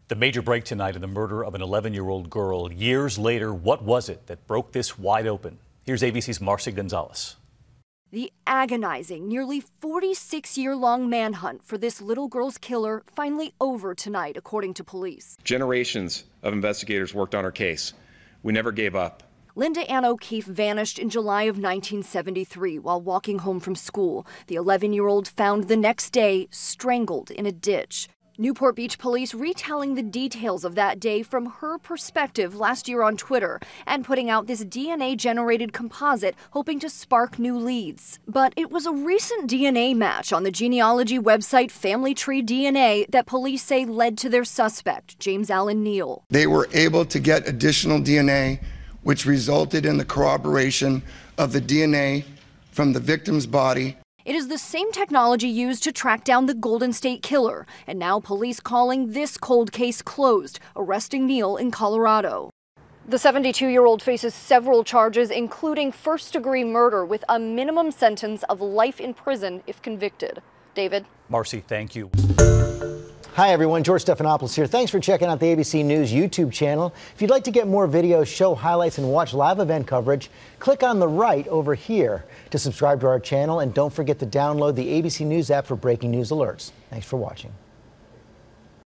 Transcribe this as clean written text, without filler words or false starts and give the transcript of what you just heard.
The major break tonight in the murder of an 11-year-old girl. Years later, what was it that broke this wide open? Here's ABC's Marcy Gonzalez. The agonizing, nearly 46-year-long manhunt for this little girl's killer finally over tonight, according to police. Generations of investigators worked on her case. We never gave up. Linda Ann O'Keefe vanished in July of 1973 while walking home from school. The 11-year-old found the next day strangled in a ditch. Newport Beach police retelling the details of that day from her perspective last year on Twitter and putting out this DNA-generated composite hoping to spark new leads. But it was a recent DNA match on the genealogy website Family Tree DNA that police say led to their suspect, James Allen Neal. They were able to get additional DNA, which resulted in the corroboration of the DNA from the victim's body. It is the same technology used to track down the Golden State Killer, and now police calling this cold case closed, arresting Neal in Colorado. The 72-year-old faces several charges, including first-degree murder with a minimum sentence of life in prison if convicted. David? Marcy, thank you. Hi everyone, George Stephanopoulos here. Thanks for checking out the ABC News YouTube channel. If you'd like to get more videos, show highlights, and watch live event coverage, click on the right over here to subscribe to our channel, and don't forget to download the ABC News app for breaking news alerts. Thanks for watching.